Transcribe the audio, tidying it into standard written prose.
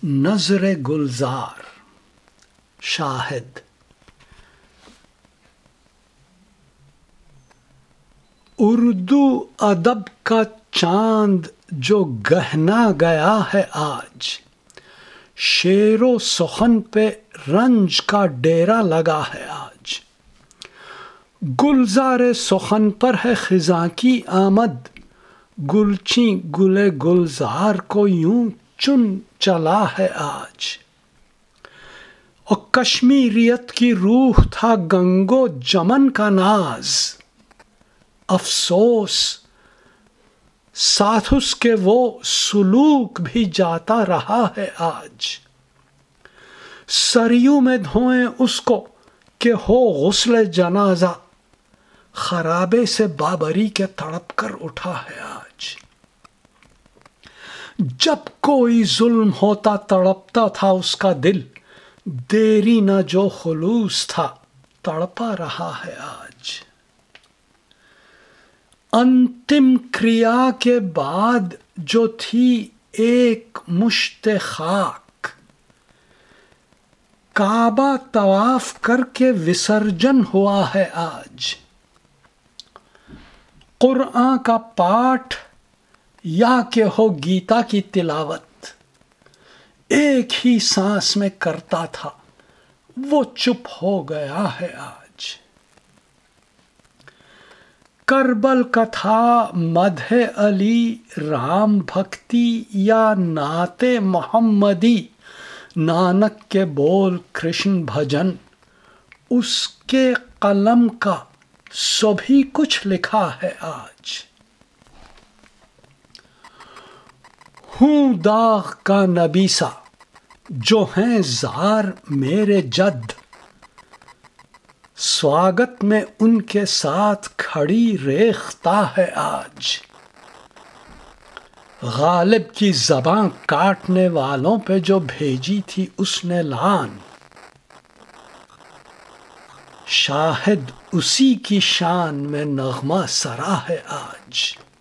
نظر گلزار شاہد. اردو ادب کا چاند جو گہنا گیا ہے آج، شعر و سخن پہ رنج کا ڈیرا لگا ہے آج. گلزار سخن پر ہے خزاں کی آمد، گلچیں گل گلزار کو یوں چن چلا ہے آج. اور کشمیریت کی روح تھا گنگو جمن کا ناز، افسوس ساتھ اس کے وہ سلوک بھی جاتا رہا ہے آج. سریوں میں دھوئیں اس کو کہ ہو غسل جنازہ، خرابے سے بابری کے تڑپ کر اٹھا ہے آج. جب کوئی ظلم ہوتا تڑپتا تھا اس کا دل، دیری نہ جو خلوص تھا تڑپا رہا ہے آج. انتم کریا کے بعد جو تھی ایک مشت خاک، کعبہ طواف کر کے وسرجن ہوا ہے آج. قرآن کا پاٹھ یا کہ ہو گیتا کی تلاوت، ایک ہی سانس میں کرتا تھا وہ چپ ہو گیا ہے آج. کربل کا تھا مدح علی رام بھکتی یا نعت محمدی، نانک کے بول کرشن بھجن، اس کے قلم کا سبھی کچھ لکھا ہے آج. ہوں داغ کا نبی سا جو ہیں زار میرے جد، سواگت میں ان کے ساتھ کھڑی ریختہ ہے آج. غالب کی زباں کاٹنے والوں پہ جو بھیجی تھی اس نے لعان، شاہد اسی کی شان میں نغمہ سرا ہے آج.